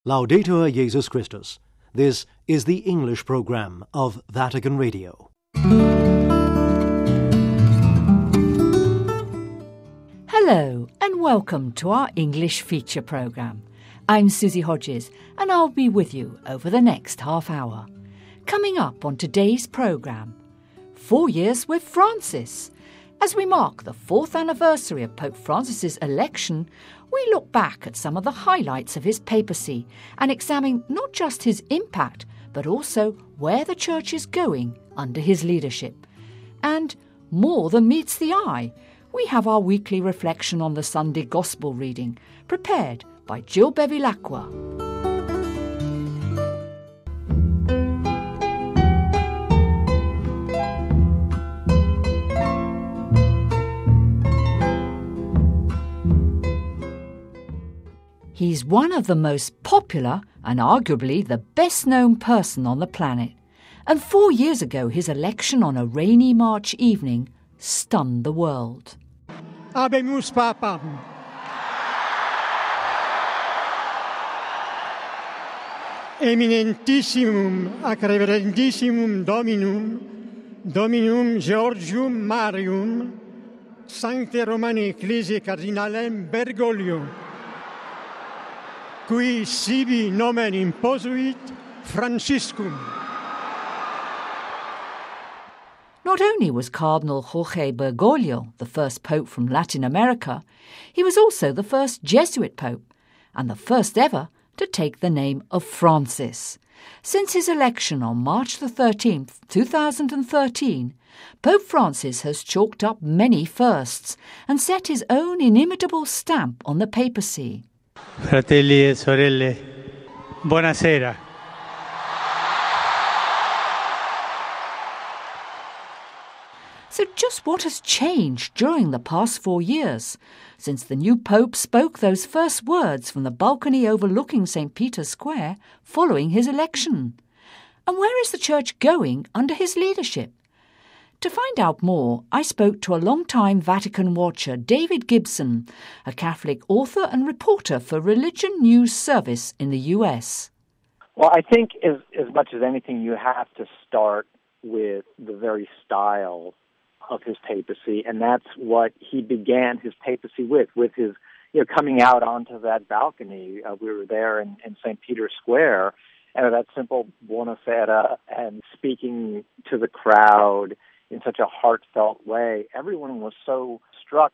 Laudetur Jesus Christus. This is the English program of Vatican Radio. Hello and welcome to our English feature program. I'm Susie Hodges and I'll be with you over the next half hour. Coming up on today's program, 4 years with Francis. As we mark the 4th anniversary of Pope Francis's election, we look back at some of the highlights of his papacy and examine not just his impact, but also where the Church is going under his leadership. And more than meets the eye, we have our weekly reflection on the Sunday Gospel reading, prepared by Jill Bevilacqua. He's one of the most popular and arguably the best-known person on the planet. And 4 years ago, his election on a rainy March evening stunned the world. Habemus Papam. Eminentissimum ac reverendissimum Dominum Georgium Marium, Sancte Romani Ecclesiae Cardinalem Bergoglio, qui sibi nomen imposuit Franciscum. Not only was Cardinal Jorge Bergoglio the first pope from Latin America, he was also the first Jesuit pope and the first ever to take the name of Francis. Since his election on March the 13th, 2013, Pope Francis has chalked up many firsts and set his own inimitable stamp on the papacy. Fratelli e sorelle, buonasera. So just what has changed during the past 4 years, since the new Pope spoke those first words from the balcony overlooking St. Peter's Square following his election? And where is the Church going under his leadership? To find out more, I spoke to a long-time Vatican watcher, David Gibson, a Catholic author and reporter for Religion News Service in the US. Well, I think as much as anything, you have to start with the very style of his papacy, and that's what he began his papacy with his, coming out onto that balcony. We were there in St. Peter's Square, and that simple buonasera, and speaking to the crowd in such a heartfelt way. Everyone was so struck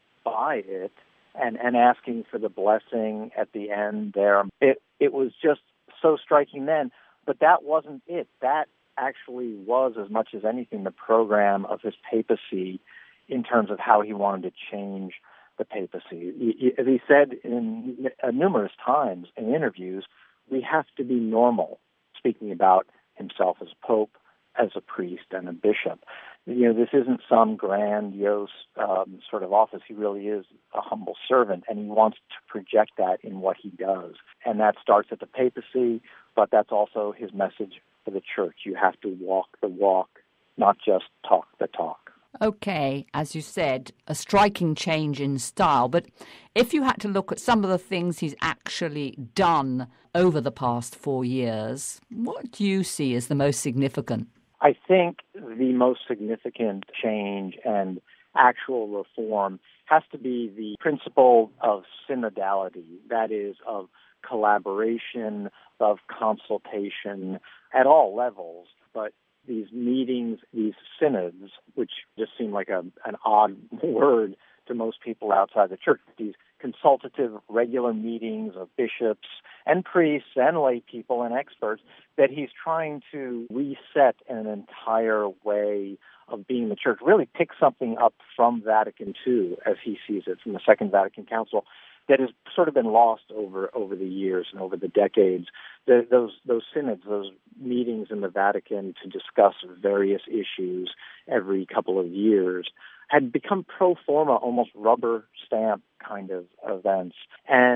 by it and asking for the blessing at the end there. It was just so striking then, but that wasn't it. That actually was, as much as anything, the program of his papacy in terms of how he wanted to change the papacy. As he said in numerous times in interviews, we have to be normal, speaking about himself as pope, as a priest and a bishop. This isn't some grandiose sort of office. He really is a humble servant, and he wants to project that in what he does. And that starts at the papacy, but that's also his message for the Church. You have to walk the walk, not just talk the talk. Okay, as you said, a striking change in style, but if you had to look at some of the things he's actually done over the past 4 years, what do you see as the most significant? I think the most significant change and actual reform has to be the principle of synodality, that is, of collaboration, of consultation at all levels. But these meetings, these synods, which just seem like an odd word to most people outside the Church, these consultative regular meetings of bishops and priests and lay people and experts, that he's trying to reset an entire way of being the Church, really pick something up from Vatican II, as he sees it, from the Second Vatican Council, that has sort of been lost over the years and over the decades. Those synods, those meetings in the Vatican to discuss various issues every couple of years, had become pro forma, almost rubber stamp kind of events. And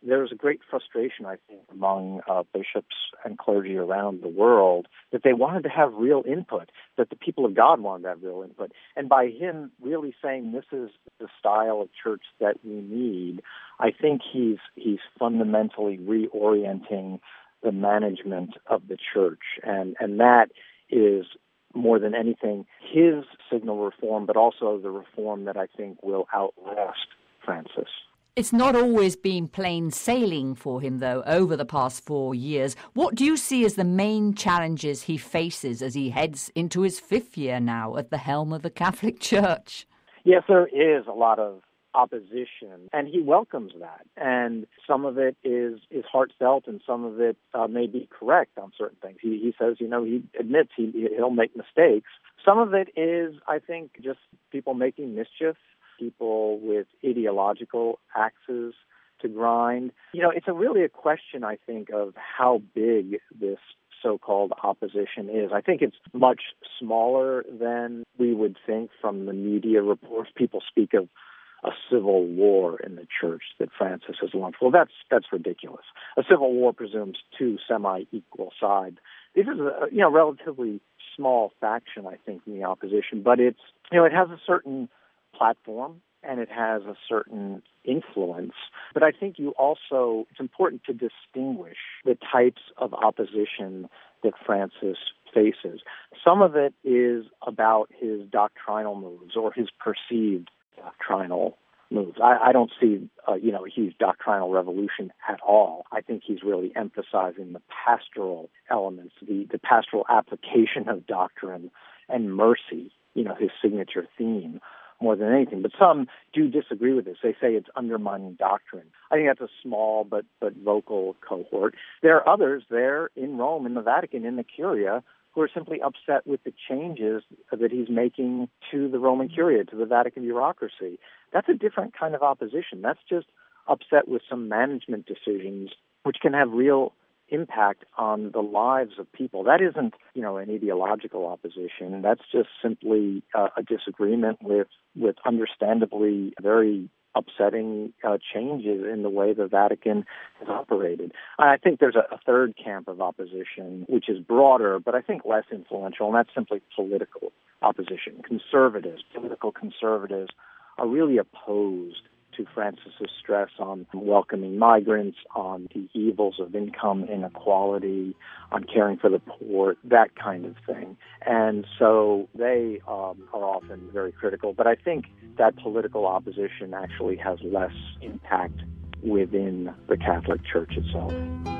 there's a great frustration, I think, among bishops and clergy around the world that they wanted to have real input, that the people of God wanted to have real input. And by him really saying this is the style of church that we need, I think he's fundamentally reorienting the management of the church. And that is, more than anything, his signal reform, but also the reform that I think will outlast Francis. It's not always been plain sailing for him, though, over the past 4 years. What do you see as the main challenges he faces as he heads into his 5th year now at the helm of the Catholic Church? Yes, there is a lot of opposition, and he welcomes that. And some of it is heartfelt, and some of it may be correct on certain things. He says, he admits he'll make mistakes. Some of it is, I think, just people making mischief, people with ideological axes to grind. It's really a question, I think, of how big this so-called opposition is. I think it's much smaller than we would think from the media reports. People speak of a civil war in the church that Francis has launched. Well, that's ridiculous. A civil war presumes two semi-equal sides. This is a relatively small faction, I think, in the opposition, but it has a certain platform and it has a certain influence. But I think it's important to distinguish the types of opposition that Francis faces. Some of it is about his doctrinal moves or his perceived doctrinal moves. I don't see, a huge doctrinal revolution at all. I think he's really emphasizing the pastoral elements, the pastoral application of doctrine and mercy, his signature theme, more than anything. But some do disagree with this. They say it's undermining doctrine. I think that's a small but vocal cohort. There are others there in Rome, in the Vatican, in the Curia, who are simply upset with the changes that he's making to the Roman Curia, to the Vatican bureaucracy. That's a different kind of opposition. That's just upset with some management decisions which can have real impact on the lives of people. That isn't, an ideological opposition. That's just simply a disagreement with understandably very upsetting changes in the way the Vatican has operated. I think there's a third camp of opposition, which is broader, but I think less influential, and that's simply political opposition. Political conservatives are really opposed to Francis's stress on welcoming migrants, on the evils of income inequality, on caring for the poor, that kind of thing. And so they are often very critical. But I think that political opposition actually has less impact within the Catholic Church itself.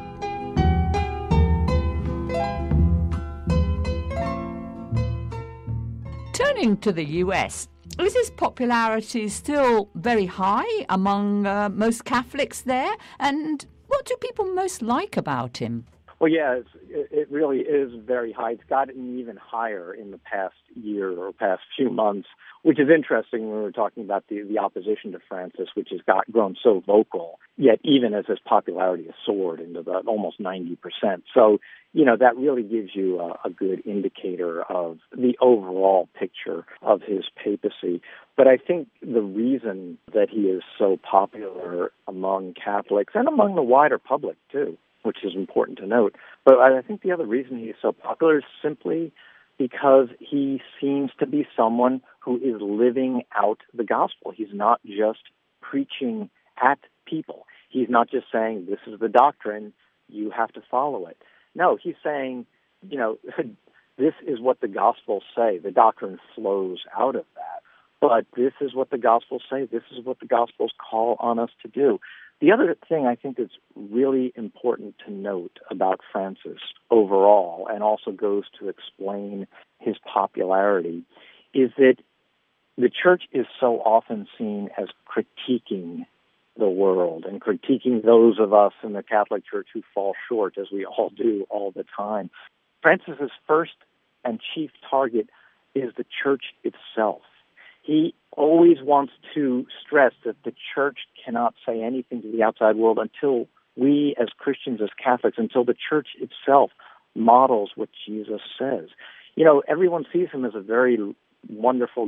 Turning to the US, is his popularity still very high among most Catholics there? And what do people most like about him? Well, yeah, it really is very high. It's gotten even higher in the past year or past few months, which is interesting when we're talking about the opposition to Francis, which has grown so vocal, yet even as his popularity has soared into the almost 90%. So, that really gives you a good indicator of the overall picture of his papacy. But I think the reason that he is so popular among Catholics and among the wider public, too, which is important to note. But I think the other reason he is so popular is simply because he seems to be someone who is living out the gospel. He's not just preaching at people. He's not just saying, this is the doctrine, you have to follow it. No, he's saying, this is what the Gospels say. The doctrine flows out of that. But this is what the Gospels say. This is what the Gospels call on us to do. The other thing I think that's really important to note about Francis overall, and also goes to explain his popularity, is that the Church is so often seen as critiquing the world and critiquing those of us in the Catholic Church who fall short, as we all do all the time. Francis's first and chief target is the Church itself. He always wants to stress that the Church cannot say anything to the outside world until we as Christians, as Catholics, until the Church itself models what Jesus says. Everyone sees him as a very wonderful,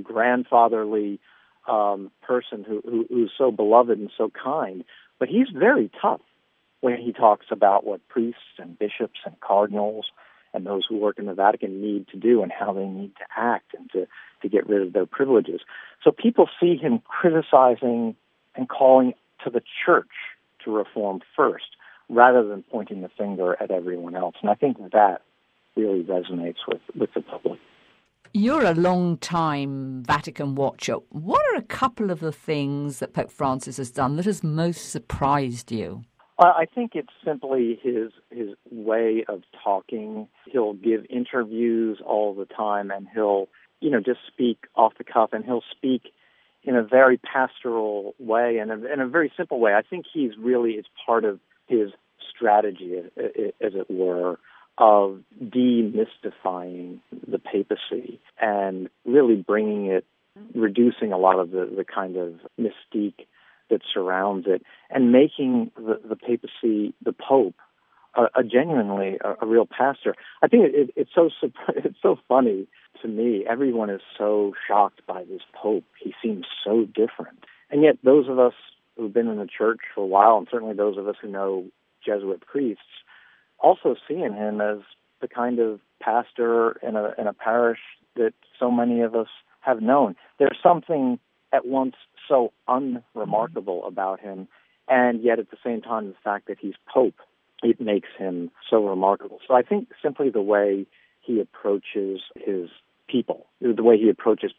grandfatherly person who's so beloved and so kind, but he's very tough. when he talks about what priests and bishops and cardinals and those who work in the Vatican need to do and how they need to act and to get rid of their privileges. So people see him criticizing and calling to the church to reform first, rather than pointing the finger at everyone else. And I think that really resonates with the public. You're a long-time Vatican watcher. What are a couple of the things that Pope Francis has done that has most surprised you? I think it's simply his way of talking. He'll give interviews all the time, and he'll, just speak off the cuff, and he'll speak in a very pastoral way and in a very simple way. I think it's part of his strategy, as it were, of demystifying the papacy and really reducing a lot of the kind of mystique that surrounds it, and making the papacy, the Pope, a genuinely a real pastor. I think it's so funny to me. Everyone is so shocked by this Pope. He seems so different, and yet those of us who've been in the church for a while, and certainly those of us who know Jesuit priests, also see in him as the kind of pastor in a parish that so many of us have known. There's something at once so unremarkable about him, and yet at the same time, the fact that he's Pope, it makes him so remarkable. So I think simply the way he approaches his people, the way he approaches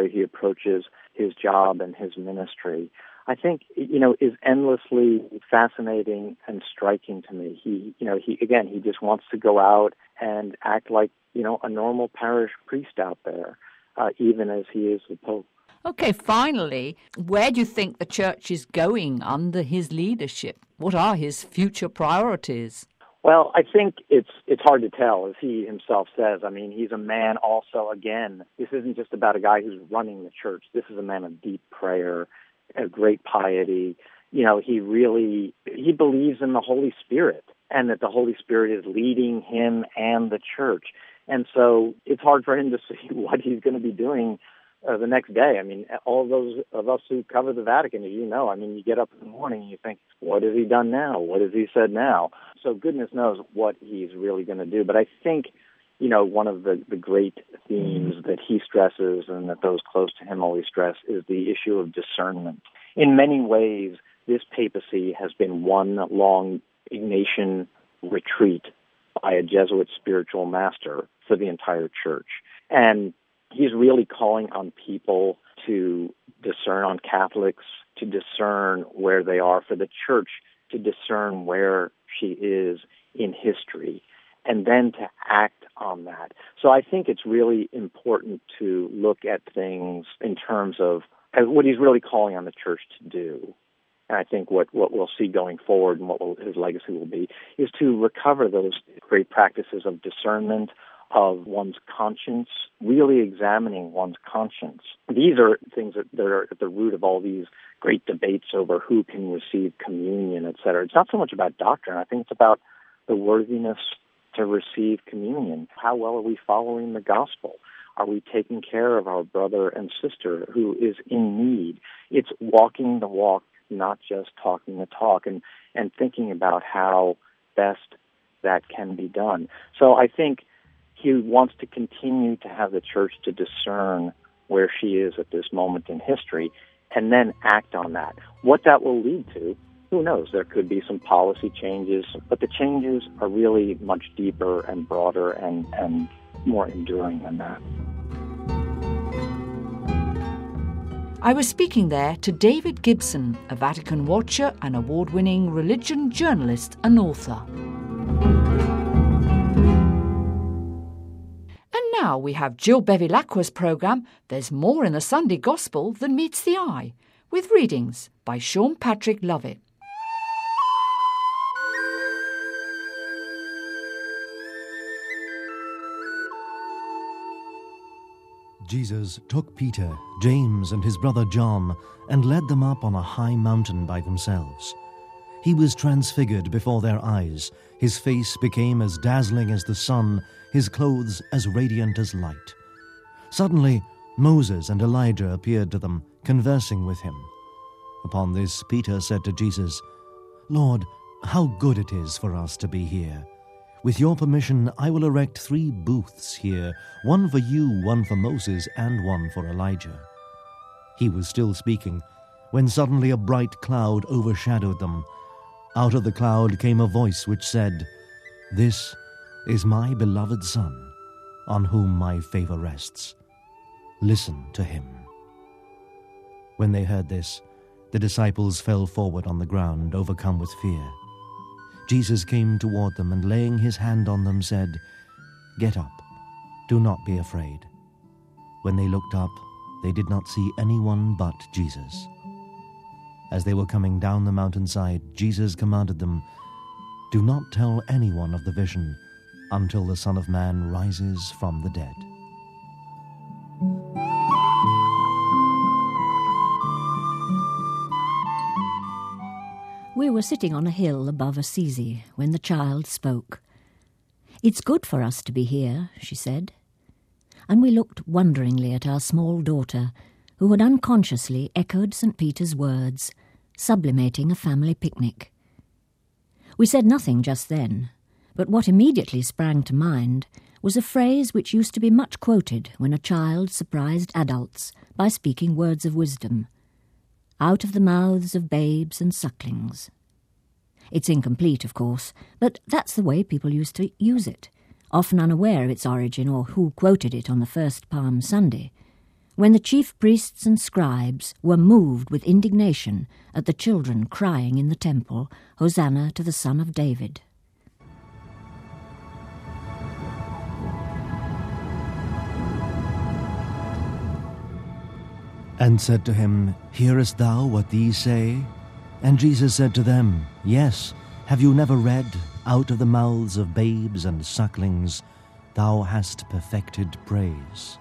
his job and his ministry, I think, is endlessly fascinating and striking to me. He just wants to go out and act like, a normal parish priest out there, even as he is the Pope. Okay, finally, where do you think the church is going under his leadership? What are his future priorities? Well, I think it's hard to tell, as he himself says. I mean, he's a man also, again, this isn't just about a guy who's running the church. This is a man of deep prayer, a great piety. He believes in the Holy Spirit, and that the Holy Spirit is leading him and the church. And so it's hard for him to see what he's going to be doing the next day. I mean, all those of us who cover the Vatican, as you know, you get up in the morning and you think, what has he done now? What has he said now? So goodness knows what he's really going to do. But I think, one of the great themes that he stresses and that those close to him always stress is the issue of discernment. In many ways, this papacy has been one long Ignatian retreat by a Jesuit spiritual master for the entire church. And he's really calling on people to discern, on Catholics to discern where they are, for the church to discern where she is in history, and then to act on that. So I think it's really important to look at things in terms of what he's really calling on the church to do. And I think what we'll see going forward and what his legacy will be is to recover those great practices of discernment, of one's conscience, really examining one's conscience. These are things that are at the root of all these great debates over who can receive communion, et cetera. It's not so much about doctrine. I think it's about the worthiness to receive communion. How well are we following the gospel? Are we taking care of our brother and sister who is in need? It's walking the walk, not just talking the talk, and thinking about how best that can be done. So I think he wants to continue to have the church to discern where she is at this moment in history and then act on that. What that will lead to, who knows? There could be some policy changes, but the changes are really much deeper and broader and more enduring than that. I was speaking there to David Gibson, a Vatican watcher and award-winning religion journalist and author. And now we have Jill Bevilacqua's programme, There's More in the Sunday Gospel Than Meets the Eye, with readings by Sean Patrick Lovett. Jesus took Peter, James, and his brother John and led them up on a high mountain by themselves. He was transfigured before their eyes. His face became as dazzling as the sun, his clothes as radiant as light. Suddenly, Moses and Elijah appeared to them, conversing with him. Upon this, Peter said to Jesus, "Lord, how good it is for us to be here. With your permission, I will erect 3 booths here, one for you, one for Moses, and one for Elijah." He was still speaking, when suddenly a bright cloud overshadowed them. Out of the cloud came a voice which said, "This is my beloved Son, on whom my favor rests. Listen to him." When they heard this, the disciples fell forward on the ground, overcome with fear. Jesus came toward them and, laying his hand on them, said, "Get up, do not be afraid." When they looked up, they did not see anyone but Jesus. As they were coming down the mountainside, Jesus commanded them, "Do not tell anyone of the vision until the Son of Man rises from the dead." We were sitting on a hill above Assisi when the child spoke. "It's good for us to be here," she said. And we looked wonderingly at our small daughter, who had unconsciously echoed St. Peter's words, sublimating a family picnic. We said nothing just then, but what immediately sprang to mind was a phrase which used to be much quoted when a child surprised adults by speaking words of wisdom. "Out of the mouths of babes and sucklings." It's incomplete, of course, but that's the way people used to use it, often unaware of its origin or who quoted it on the first Palm Sunday, when the chief priests and scribes were moved with indignation at the children crying in the temple, "Hosanna to the Son of David." And said to him, "Hearest thou what these say?" And Jesus said to them, "Yes, have you never read, out of the mouths of babes and sucklings, thou hast perfected praise."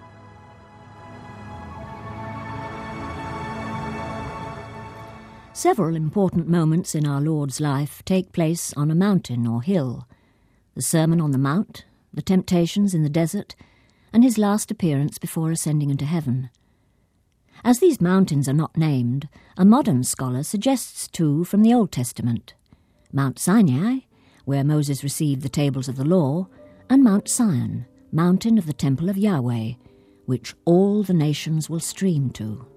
Several important moments in our Lord's life take place on a mountain or hill: the Sermon on the Mount, the temptations in the desert, and his last appearance before ascending into heaven. As these mountains are not named, a modern scholar suggests 2 from the Old Testament: Mount Sinai, where Moses received the tables of the law, and Mount Sion, mountain of the temple of Yahweh, which all the nations will stream to.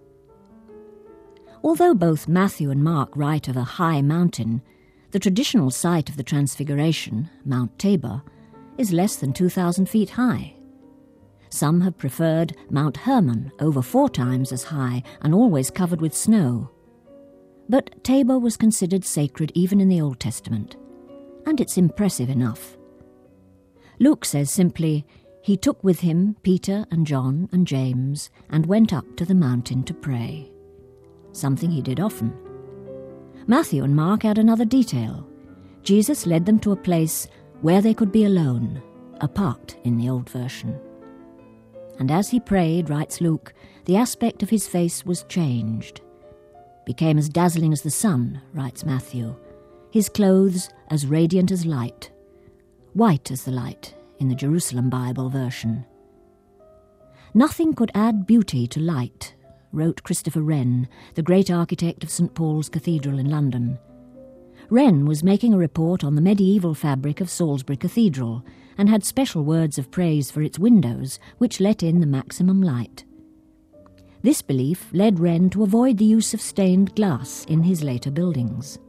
Although both Matthew and Mark write of a high mountain, the traditional site of the Transfiguration, Mount Tabor, is less than 2,000 feet high. Some have preferred Mount Hermon, over 4 times as high and always covered with snow. But Tabor was considered sacred even in the Old Testament, and it's impressive enough. Luke says simply, "He took with him Peter and John and James and went up to the mountain to pray," something he did often. Matthew and Mark add another detail. Jesus led them to a place where they could be alone, apart in the old version. And as he prayed, writes Luke, the aspect of his face was changed. Became as dazzling as the sun, writes Matthew. His clothes as radiant as light. White as the light in the Jerusalem Bible version. "Nothing could add beauty to light," wrote Christopher Wren, the great architect of St. Paul's Cathedral in London. Wren was making a report on the medieval fabric of Salisbury Cathedral and had special words of praise for its windows, which let in the maximum light. This belief led Wren to avoid the use of stained glass in his later buildings.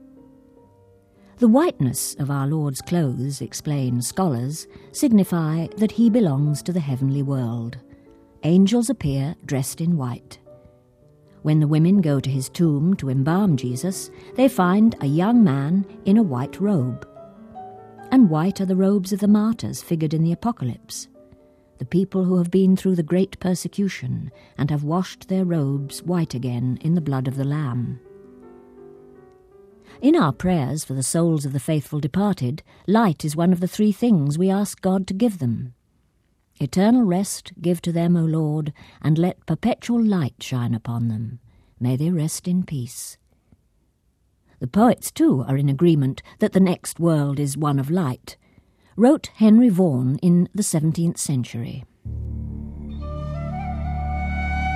The whiteness of our Lord's clothes, explain scholars, signify that he belongs to the heavenly world. Angels appear dressed in white. When the women go to his tomb to embalm Jesus, they find a young man in a white robe. And white are the robes of the martyrs figured in the Apocalypse, the people who have been through the great persecution and have washed their robes white again in the blood of the Lamb. In our prayers for the souls of the faithful departed, light is one of the 3 things we ask God to give them. Eternal rest give to them, O Lord, and let perpetual light shine upon them. May they rest in peace. The poets, too, are in agreement that the next world is one of light, wrote Henry Vaughan in the 17th century.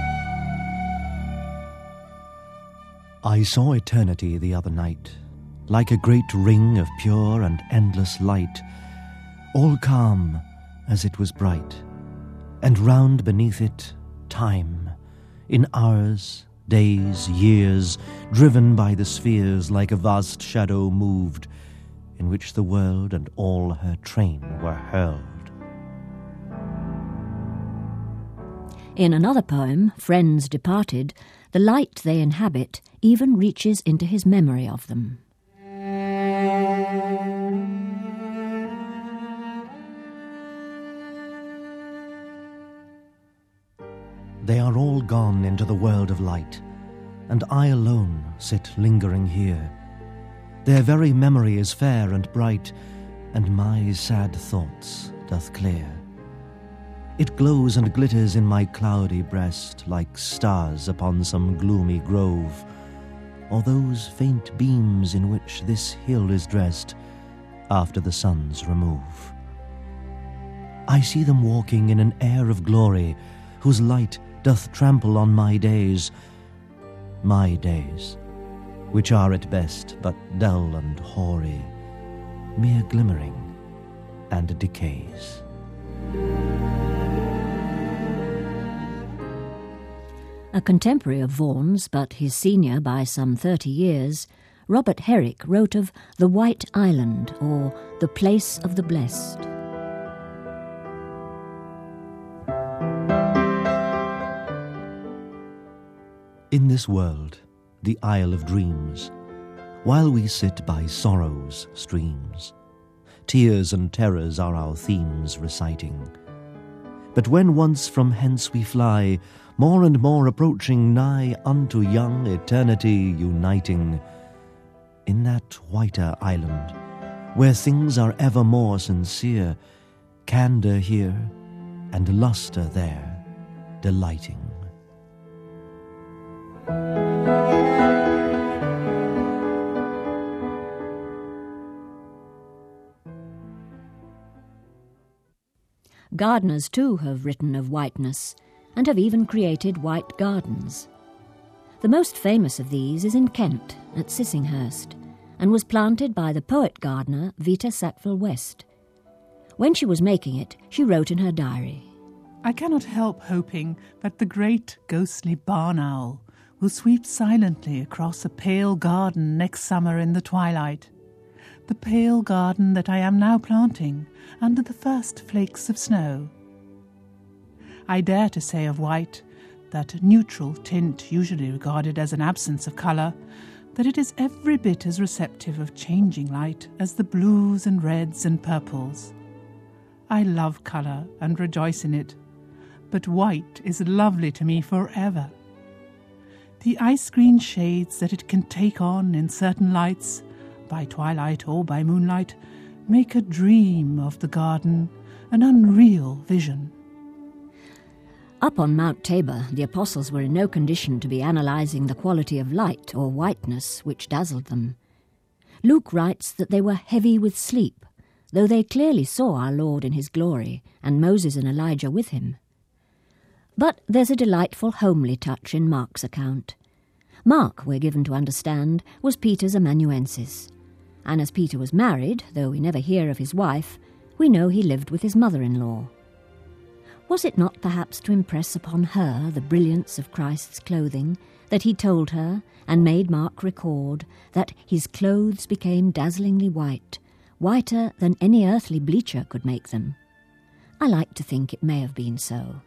I saw eternity the other night, like a great ring of pure and endless light, all calm as it was bright, and round beneath it time, in hours, days, years, driven by the spheres like a vast shadow moved, in which the world and all her train were hurled. In another poem, Friends Departed, the light they inhabit even reaches into his memory of them. They are all gone into the world of light, and I alone sit lingering here. Their very memory is fair and bright, and my sad thoughts doth clear. It glows and glitters in my cloudy breast like stars upon some gloomy grove, or those faint beams in which this hill is dressed after the sun's remove. I see them walking in an air of glory, whose light doth trample on my days, which are at best but dull and hoary, mere glimmering and decays. A contemporary of Vaughan's, but his senior by some 30 years, Robert Herrick wrote of the White Island, or the Place of the Blessed. In this world, the Isle of Dreams, while we sit by sorrow's streams, tears and terrors are our themes reciting. But when once from hence we fly, more and more approaching nigh unto young eternity uniting, in that whiter island, where things are ever more sincere, candour here and lustre there, delighting. Gardeners, too, have written of whiteness, and have even created white gardens. The most famous of these is in Kent, at Sissinghurst, and was planted by the poet gardener Vita Sackville West. When she was making it, she wrote in her diary, "I cannot help hoping that the great ghostly barn owl will sweep silently across a pale garden next summer in the twilight, the pale garden that I am now planting under the first flakes of snow. I dare to say of white, that neutral tint usually regarded as an absence of colour, that it is every bit as receptive of changing light as the blues and reds and purples. I love colour and rejoice in it, but white is lovely to me forever. The ice-green shades that it can take on in certain lights, by twilight or by moonlight, make a dream of the garden, an unreal vision." Up on Mount Tabor, the apostles were in no condition to be analysing the quality of light or whiteness which dazzled them. Luke writes that they were heavy with sleep, though they clearly saw our Lord in his glory, and Moses and Elijah with him. But there's a delightful homely touch in Mark's account. Mark, we're given to understand, was Peter's amanuensis, and as Peter was married, though we never hear of his wife, we know he lived with his mother-in-law. Was it not perhaps to impress upon her the brilliance of Christ's clothing that he told her, and made Mark record, that his clothes became dazzlingly white, whiter than any earthly bleacher could make them? I like to think it may have been so.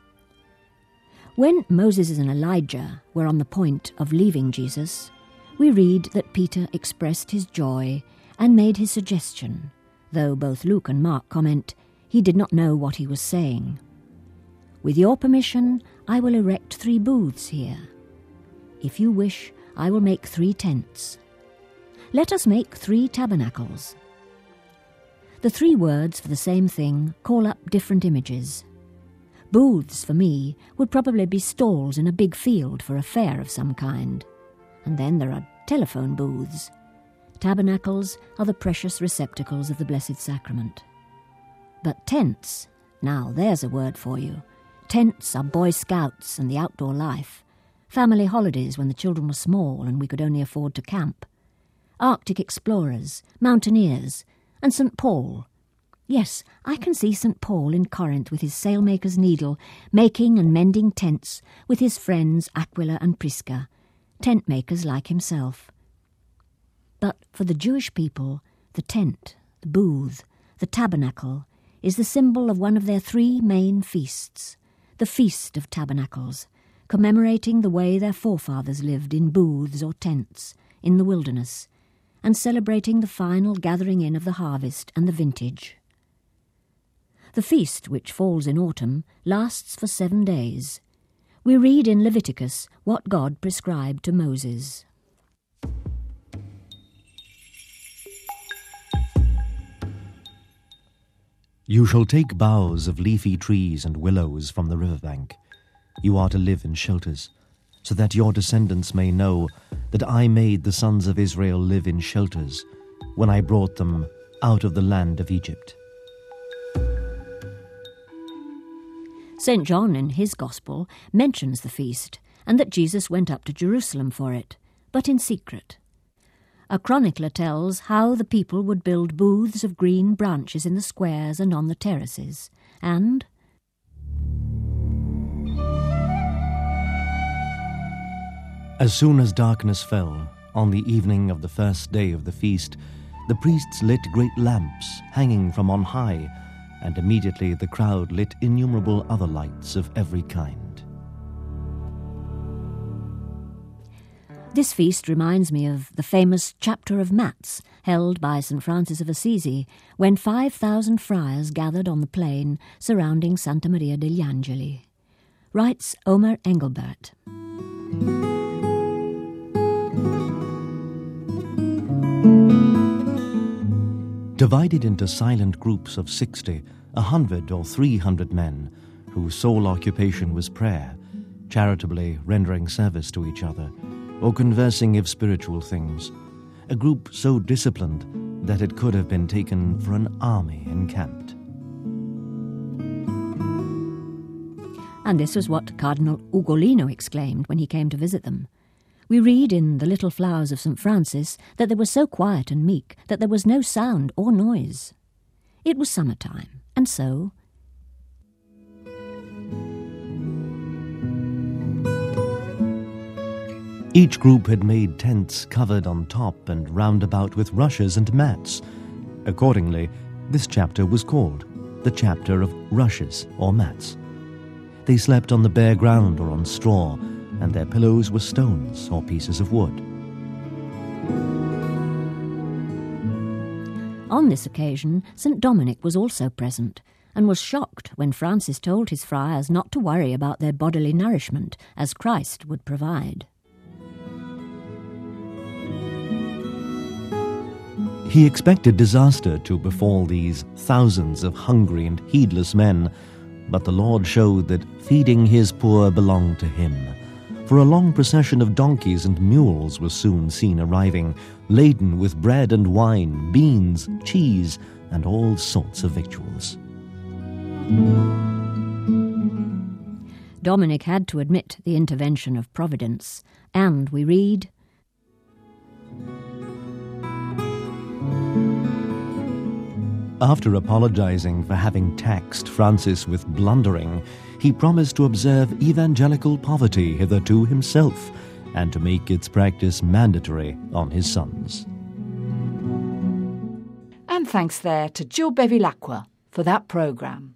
When Moses and Elijah were on the point of leaving Jesus, we read that Peter expressed his joy and made his suggestion, though both Luke and Mark comment he did not know what he was saying. "With your permission, I will erect 3 booths here. If you wish, I will make 3 tents. Let us make 3 tabernacles." The 3 words for the same thing call up different images. Booths, for me, would probably be stalls in a big field for a fair of some kind. And then there are telephone booths. Tabernacles are the precious receptacles of the Blessed Sacrament. But tents, now there's a word for you. Tents are Boy Scouts and the outdoor life, family holidays when the children were small and we could only afford to camp. Arctic explorers, mountaineers, and St. Paul. Yes, I can see St. Paul in Corinth with his sailmaker's needle, making and mending tents with his friends Aquila and Prisca, tent makers like himself. But for the Jewish people, the tent, the booth, the tabernacle is the symbol of one of their three main feasts, the Feast of Tabernacles, commemorating the way their forefathers lived in booths or tents in the wilderness, and celebrating the final gathering in of the harvest and the vintage. The feast, which falls in autumn, lasts for 7 days. We read in Leviticus what God prescribed to Moses. You shall take boughs of leafy trees and willows from the riverbank. You are to live in shelters, so that your descendants may know that I made the sons of Israel live in shelters when I brought them out of the land of Egypt. St. John in his Gospel mentions the feast and that Jesus went up to Jerusalem for it, but in secret. A chronicler tells how the people would build booths of green branches in the squares and on the terraces, and as soon as darkness fell, on the evening of the first day of the feast, the priests lit great lamps hanging from on high, and immediately the crowd lit innumerable other lights of every kind. This feast reminds me of the famous Chapter of Mats held by St. Francis of Assisi, when 5,000 friars gathered on the plain surrounding Santa Maria degli Angeli. Writes Omer Engelbert. Divided into silent groups of 60, 100 or 300 men, whose sole occupation was prayer, charitably rendering service to each other, or conversing of spiritual things, a group so disciplined that it could have been taken for an army encamped. And this was what Cardinal Ugolino exclaimed when he came to visit them. We read in The Little Flowers of St. Francis that they were so quiet and meek that there was no sound or noise. It was summertime, and so each group had made tents covered on top and round about with rushes and mats. Accordingly, this chapter was called the Chapter of Rushes or Mats. They slept on the bare ground or on straw, and their pillows were stones or pieces of wood. On this occasion, St. Dominic was also present, and was shocked when Francis told his friars not to worry about their bodily nourishment, as Christ would provide. He expected disaster to befall these thousands of hungry and heedless men, but the Lord showed that feeding his poor belonged to him. For a long procession of donkeys and mules was soon seen arriving, laden with bread and wine, beans, cheese, and all sorts of victuals. Dominic had to admit the intervention of Providence, and we read, after apologizing for having taxed Francis with blundering, he promised to observe evangelical poverty hitherto himself, and to make its practice mandatory on his sons. And thanks there to Jill Bevilacqua for that programme.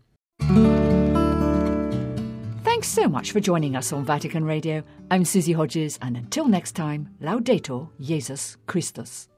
Thanks so much for joining us on Vatican Radio. I'm Susie Hodges, and until next time, Laudetur Jesus Christus.